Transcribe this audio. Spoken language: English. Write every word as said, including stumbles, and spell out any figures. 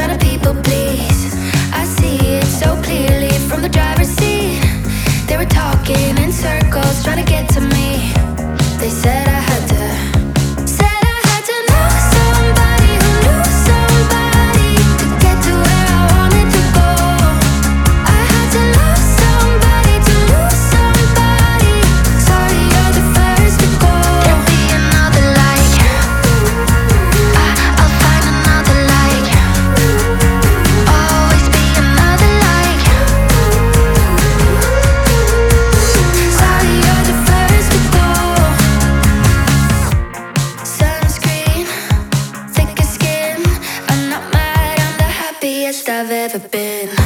trying to people please. I see it so clearly from the driver's seat. They were talking in circles, trying to get to me. They said I had to, said I had to know somebody who knew somebody to get to where I wanted to go. I had to love somebody to lose somebody. Sorry, you're the first to go. There'll be another like I, I'll find another like. Always be another like. Sorry, you're the first to go. Sunscreen, thicker skin. I'm not mad, I'm the happiest I've ever been.